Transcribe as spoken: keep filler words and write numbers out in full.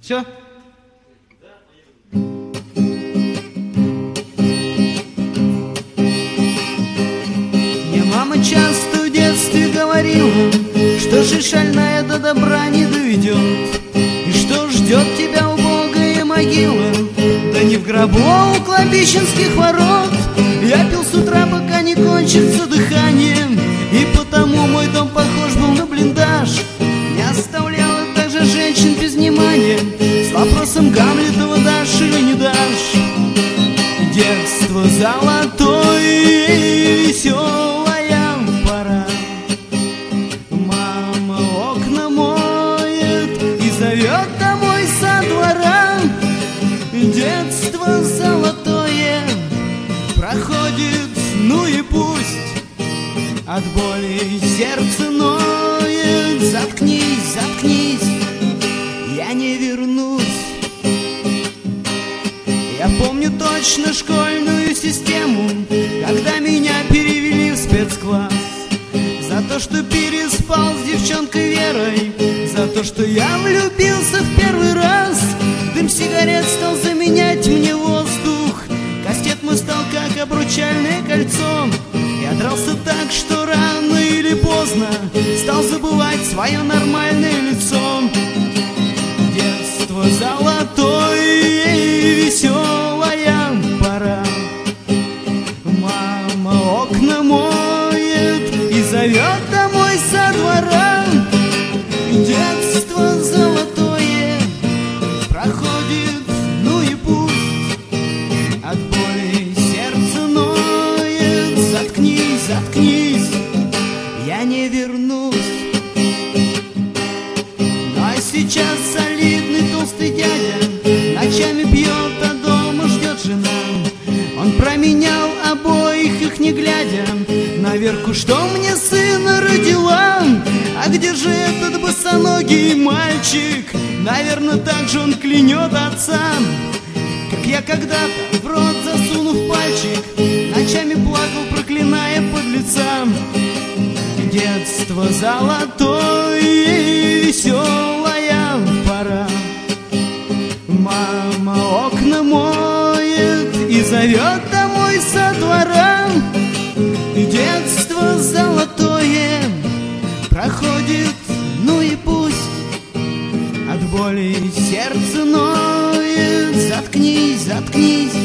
Все? Мне мама часто в детстве говорила, что жизнь шальная до добра не доведет, и что ждет тебя убогая могила, да не в гробу, а у кладбищенских ворот. Я пил с утра, пока не кончится дыхание, и потому мой дом похож был на блиндаж. Не оставляла также женщин без внимания с вопросом Гамлетова: дашь или не дашь. Детство золотое и веселая пора. Мама окна моет и зовет домой со двора. Детство золотое проходит, ну и пусть. От боли сердце ноет. Заткнись, заткнись, я не вернусь. Я помню точно школьную систему, когда меня перевели в спецкласс. За то, что переспал с девчонкой Верой, за то, что я влюбился в первый раз. Дым сигарет стал заменять мне воздух, кастет мой стал как обручальное кольцо. Я дрался так, что рано или поздно стал забывать свое нормальное лицо. Детство золотое и веселая пора. Мама окна моет и зовет домой со двора. Детство золотое проходит, ну и пусть. От боли сердце ноет. Заткнись, заткнись, я не вернусь. Ну а сейчас солидный толстый дядя ночами пьет, а дома ждет жена. Он променял обоих их не глядя на Верку, что мне сына родила. А где же этот босоногий мальчик? Наверное, так же он клянет отца, как я когда-то, в рот засунув пальчик, ночами плакал, проклиная подлеца. Детство золотое и веселая пора. Мама окна моет и зовет домой со двора. Детство золотое проходит, ну и пусть. От боли сердце ноет. Заткнись, заткнись,